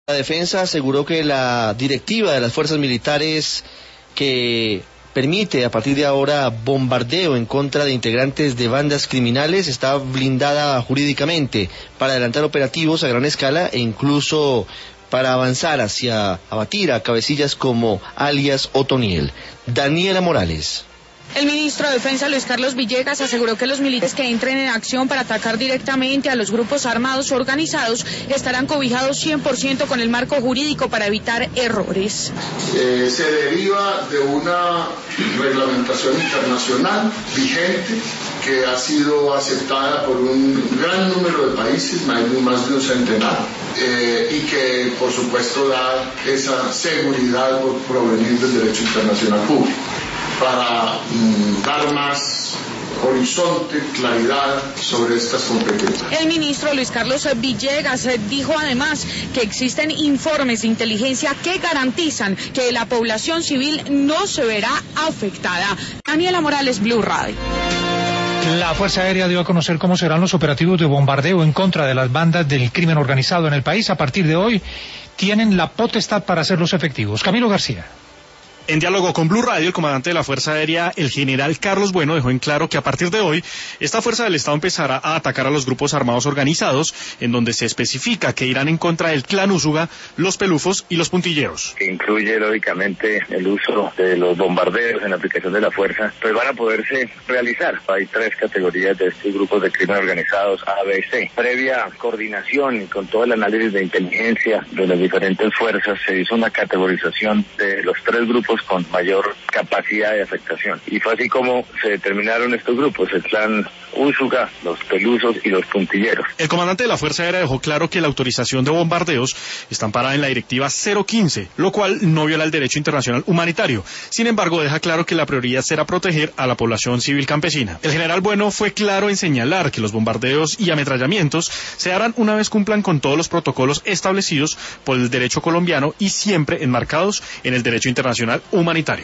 La defensa aseguró que la directiva de las fuerzas militares que permite a partir de ahora bombardeo en contra de integrantes de bandas criminales está blindada jurídicamente para adelantar operativos a gran escala e incluso para avanzar hacia abatir a cabecillas como alias Otoniel. Daniela Morales. El ministro de Defensa, Luis Carlos Villegas, aseguró que los militares que entren en acción para atacar directamente a los grupos armados organizados estarán cobijados 100% con el marco jurídico para evitar errores. Se deriva de una reglamentación internacional vigente que ha sido aceptada por un gran número de países, más de un centenar, y que por supuesto da esa seguridad por provenir del derecho internacional público, para dar más horizonte, claridad sobre estas competencias. El ministro Luis Carlos Villegas dijo además que existen informes de inteligencia que garantizan que la población civil no se verá afectada. Daniela Morales, Blue Radio. La Fuerza Aérea dio a conocer cómo serán los operativos de bombardeo en contra de las bandas del crimen organizado en el país. A partir de hoy tienen la potestad para hacerlos efectivos. Camilo García. En diálogo con Blue Radio, el comandante de la Fuerza Aérea, el general Carlos Bueno, dejó en claro que a partir de hoy, esta fuerza del Estado empezará a atacar a los grupos armados organizados, en donde se especifica que irán en contra del Clan Úsuga, los Pelufos y los Puntilleros. Que incluye, lógicamente, el uso de los bombardeos en la aplicación de la fuerza, pues van a poderse realizar. Hay 3 categorías de estos grupos de crimen organizados, A, B, C. Previa coordinación y con todo el análisis de inteligencia de las diferentes fuerzas, se hizo una categorización de los 3 grupos con mayor capacidad de afectación. Y fue así como se determinaron estos grupos, el Clan Úsuga, los Pelusos y los Puntilleros. El comandante de la Fuerza Aérea dejó claro que la autorización de bombardeos está amparada en la Directiva 015, lo cual no viola el derecho internacional humanitario. Sin embargo, deja claro que la prioridad será proteger a la población civil campesina. El general Bueno fue claro en señalar que los bombardeos y ametrallamientos se harán una vez cumplan con todos los protocolos establecidos por el derecho colombiano y siempre enmarcados en el derecho internacional humanitario.